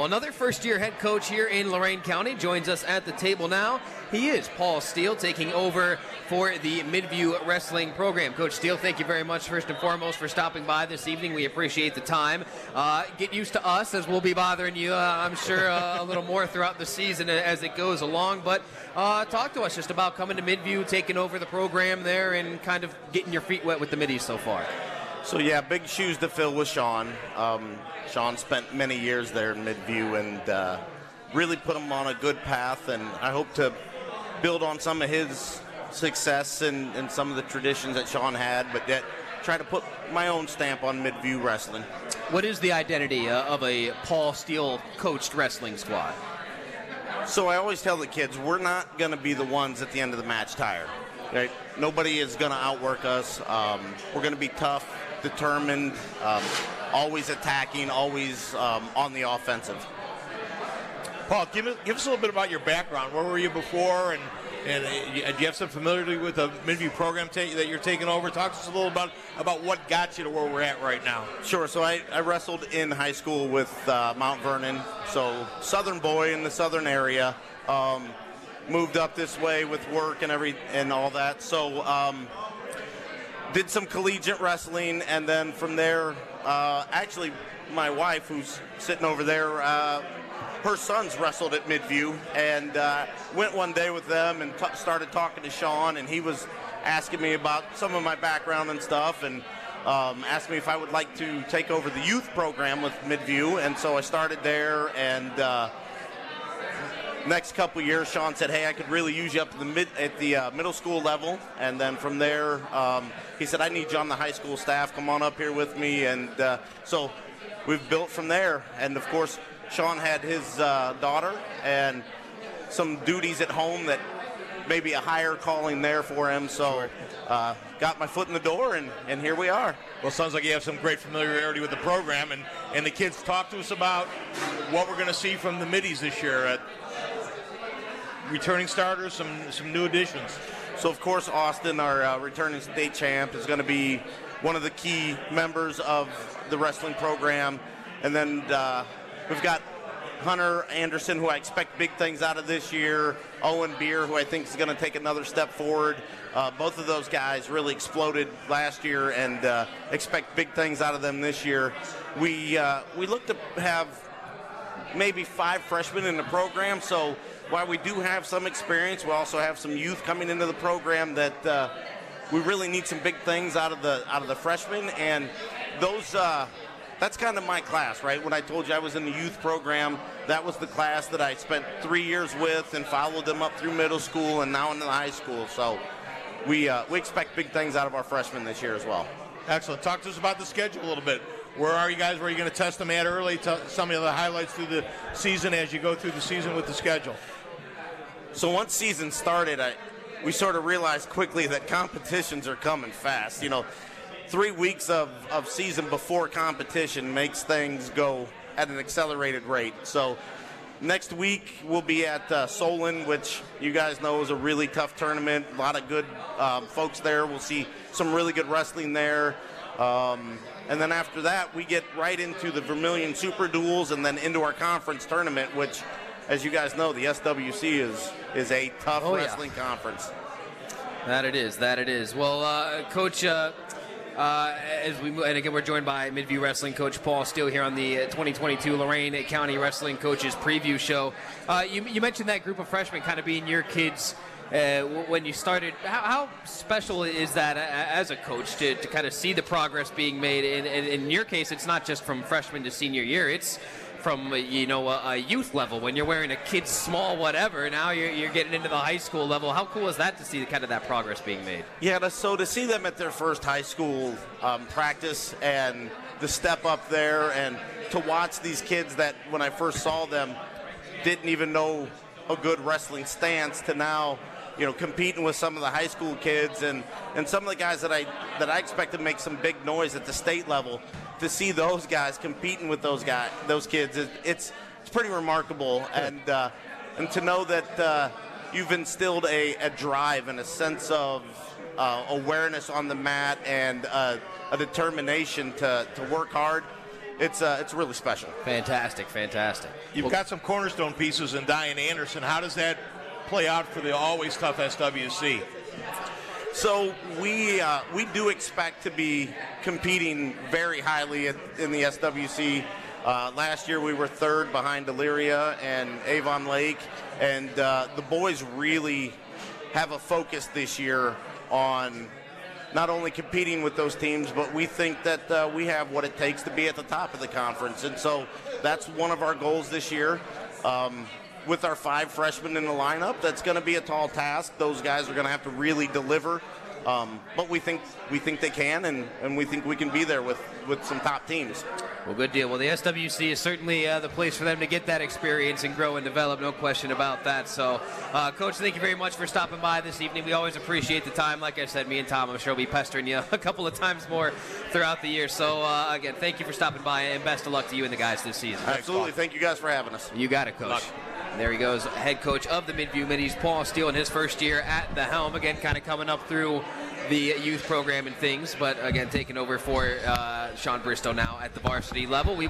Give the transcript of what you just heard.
another first-year head coach here in Lorain County joins us at the table now. He is Paul Steele, taking over for the Midview Wrestling program. Coach Steele, thank you very much, first and foremost, for stopping by this evening. We appreciate the time. Get used to us, as we'll be bothering you, I'm sure, a little more throughout the season as it goes along. But talk to us just about coming to Midview, taking over the program there, and kind of getting your feet wet with the middies so far. So, yeah, big shoes to fill with Sean. Sean spent many years there in Midview and really put him on a good path, and I hope to build on some of his success and some of the traditions that Sean had, but yet try to put my own stamp on Midview wrestling. What is the identity of a Paul Steele coached wrestling squad? So I always tell the kids, we're not going to be the ones at the end of the match tired. Right? Nobody is going to outwork us. We're going to be tough, determined, always attacking, always on the offensive. Paul, give us a little bit about your background. Where were you before, and do you have some familiarity with the Midview program that you're taking over? Talk to us a little about what got you to where we're at right now. Sure. So I wrestled in high school with Mount Vernon, so southern boy in the southern area. Moved up this way with work and all that. So did some collegiate wrestling, and then from there, actually my wife, who's sitting over there, her sons wrestled at Midview, and went one day with them and started talking to Sean, and he was asking me about some of my background and stuff, and asked me if I would like to take over the youth program with Midview, and so I started there, and next couple years, Sean said, hey, I could really use you up to the middle school level, and then from there, he said, I need you on the high school staff, come on up here with me, and so we've built from there, and of course, Sean had his daughter and some duties at home that maybe a higher calling there for him. So got my foot in the door, and here we are. Well, sounds like you have some great familiarity with the program. And the kids, talk to us about what we're going to see from the middies this year. Returning starters, some new additions. So, of course, Austin, our returning state champ, is going to be one of the key members of the wrestling program. And then we've got Hunter Anderson, who I expect big things out of this year. Owen Beer, who I think is going to take another step forward. Both of those guys really exploded last year, and expect big things out of them this year. We look to have maybe 5 freshmen in the program, so while we do have some experience, we also have some youth coming into the program that we really need some big things out of the freshmen, and those. That's kind of my class, right? When I told you I was in the youth program, that was the class that I spent 3 years with and followed them up through middle school and now into the high school. So we expect big things out of our freshmen this year as well. Excellent. Talk to us about the schedule a little bit. Where are you guys? Where are you going to test them at early? Tell some of the highlights through the season as you go through the season with the schedule. So once season started, we sort of realized quickly that competitions are coming fast. 3 weeks of season before competition makes things go at an accelerated rate. So next week we'll be at Solon, which you guys know is a really tough tournament. A lot of good folks there. We'll see some really good wrestling there. And then after that, we get right into the Vermilion Super Duels and then into our conference tournament, which, as you guys know, the SWC is a tough wrestling conference. That it is. Well, Coach... as we move, and again, we're joined by Midview Wrestling coach Paul Steele here on the 2022 Lorain County Wrestling Coaches Preview Show. You mentioned that group of freshmen kind of being your kids when you started. How special is that as a coach to kind of see the progress being made? And in your case, it's not just from freshman to senior year. It's from a youth level when you're wearing a kid's small whatever. Now you're getting into the high school level. How cool is that to see kind of that progress being made? Yeah, so to see them at their first high school practice and the step up there, and to watch these kids that when I first saw them didn't even know a good wrestling stance to now competing with some of the high school kids and some of the guys that I expect to make some big noise at the state level. To see those guys competing with those kids, it's pretty remarkable, and to know that you've instilled a drive and a sense of awareness on the mat and a determination to work hard. it's really special. Fantastic. You've got some cornerstone pieces in Diane Anderson. How does that play out for the always tough SWC? So we do expect to be competing very highly in the SWC. Last year we were third behind Elyria and Avon Lake, and the boys really have a focus this year on not only competing with those teams, but we think that we have what it takes to be at the top of the conference. And so that's one of our goals this year. With our 5 freshmen in the lineup, that's going to be a tall task. Those guys are going to have to really deliver. But we think they can, and we think we can be there with some top teams. Well, good deal. Well, the SWC is certainly the place for them to get that experience and grow and develop, no question about that. So, Coach, thank you very much for stopping by this evening. We always appreciate the time. Like I said, me and Tom, I'm sure, will be pestering you a couple of times more throughout the year. So, again, thank you for stopping by, and best of luck to you and the guys this season. Absolutely. Thank you guys for having us. You got it, Coach. There he goes, head coach of the Midview Middies, Paul Steele, in his first year at the helm. Again, kind of coming up through the youth program and things, but again, taking over for Sean Bristow now at the varsity level.